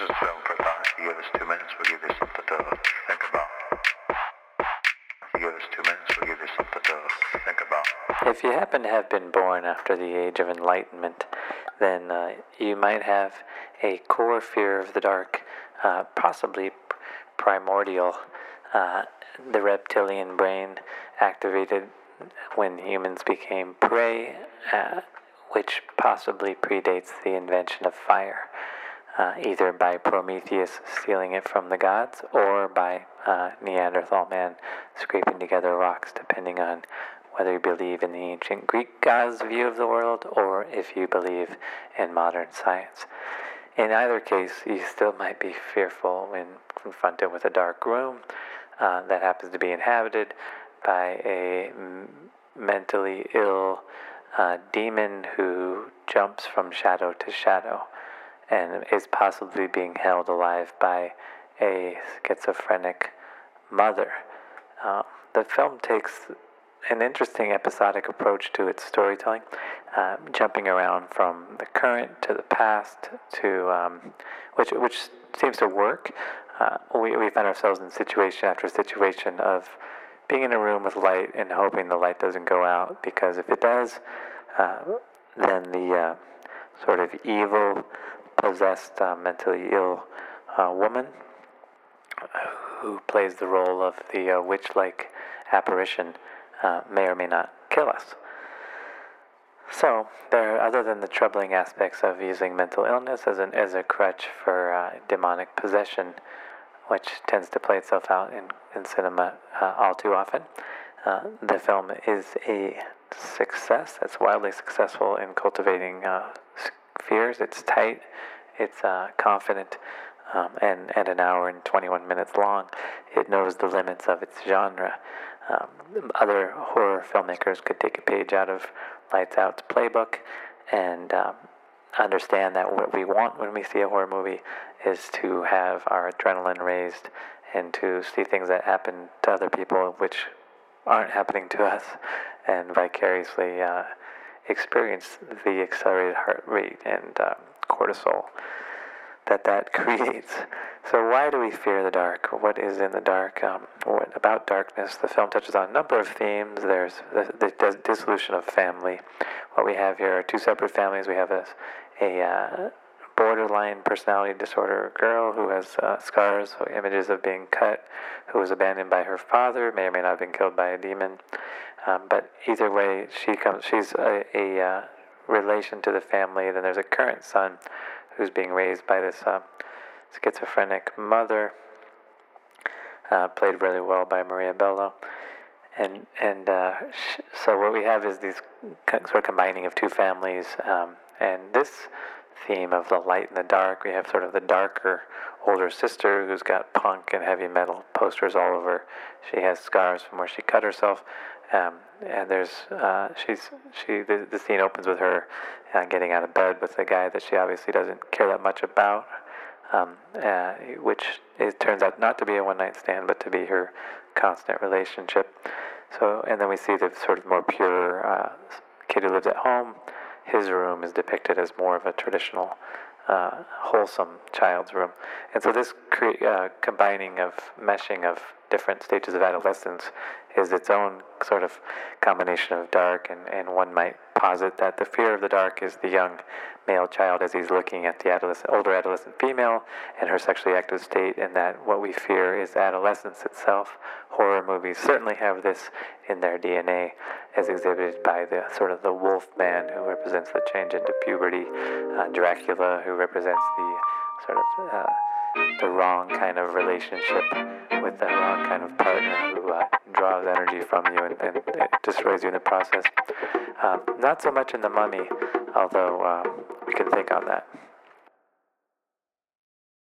is film for thought. You give us 2 minutes, we'll give you something to think about. You give us 2 minutes, we'll give you something to think about. If you happen to have been born after the age of enlightenment, then you might have a core fear of the dark, possibly primordial. The reptilian brain activated when humans became prey, which possibly predates the invention of fire, either by Prometheus stealing it from the gods or by Neanderthal man scraping together rocks, depending on whether you believe in the ancient Greek gods' view of the world or if you believe in modern science. In either case, you still might be fearful when confronted with a dark room that happens to be inhabited by a mentally ill demon who jumps from shadow to shadow and is possibly being held alive by a schizophrenic mother. The film takes an interesting episodic approach to its storytelling, jumping around from the current to the past to which seems to work. We find ourselves in situation after situation of being in a room with light and hoping the light doesn't go out, because if it does, then the sort of evil, possessed, mentally ill woman who plays the role of the witch-like apparition may or may not kill us. So, other than the troubling aspects of using mental illness as a crutch for demonic possession, which tends to play itself out in cinema all too often, the film is a success. It's wildly successful in cultivating fears. It's tight, it's confident, and at an hour and 21 minutes long, it knows the limits of its genre. Other horror filmmakers could take a page out of Lights Out's playbook and understand that what we want when we see a horror movie is to have our adrenaline raised and to see things that happen to other people which aren't happening to us, and vicariously experience the accelerated heart rate and cortisol that creates. So why do we fear the dark? What is in the dark? What about darkness? The film touches on a number of themes. There's the dissolution of family. What we have here are two separate families. We have a borderline personality disorder girl who has scars, so images of being cut, who was abandoned by her father, may or may not have been killed by a demon. But either way, she's a relation to the family. Then there's a current son who's being raised by this schizophrenic mother, played really well by Maria Bello. And so what we have is these sort of combining of two families, and this theme of the light and the dark. We have sort of the darker older sister who's got punk and heavy metal posters all over. She has scars from where she cut herself, and there's the scene opens with her getting out of bed with a guy that she obviously doesn't care that much about, which it turns out not to be a one-night stand, but to be her constant relationship. So, and then we see the sort of more pure kid who lives at home. His room is depicted as more of a traditional, wholesome child's room. And so this combining of meshing of different stages of adolescence is its own sort of combination of dark, and one might posit that the fear of the dark is the young male child as he's looking at the older adolescent female and her sexually active state, and that what we fear is adolescence itself. Horror movies certainly have this in their DNA, as exhibited by the sort of the wolf man who represents the change into puberty, Dracula who represents the sort of the wrong kind of relationship with the wrong kind of partner who draws energy from you and destroys you in the process. Not so much in The Mummy, although we can think on that.